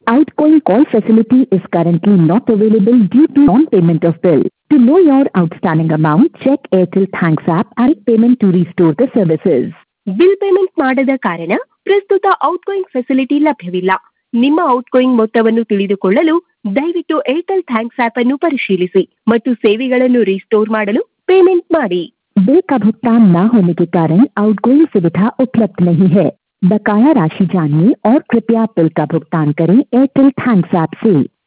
Outgoing call facility is currently not available due to non-payment of bill. To know your outstanding amount, check Airtel Thanks app and payment to restore the services. Bill payment ಮಾಡದ ಕಾರಣ ಪ್ರಸ್ತುತ outgoing facility ಲಭ್ಯವಿಲ್ಲ. ನಿಮ್ಮ outgoing ಮೊತ್ತವನ್ನು ತಿಳಿದುಕೊಳ್ಳಲು ದಯವಿಟ್ಟು Airtel thanks app ಅನ್ನು ಪರಿಶೀಲಿಸಿ ಮತ್ತು ಸೇವೆಗಳನ್ನು ರಿಸ್ಟೋರ್ ಮಾಡಲು ಪೇಮೆಂಟ್ ಮಾಡಿ. बिल का भुगतान न होने के कारण आउटगोइंग सुविधा उपलब्ध नहीं है. बकाया राशि जानिए और कृपया बिल का भुगतान करें एयरटेल थैंक्स ऐप से.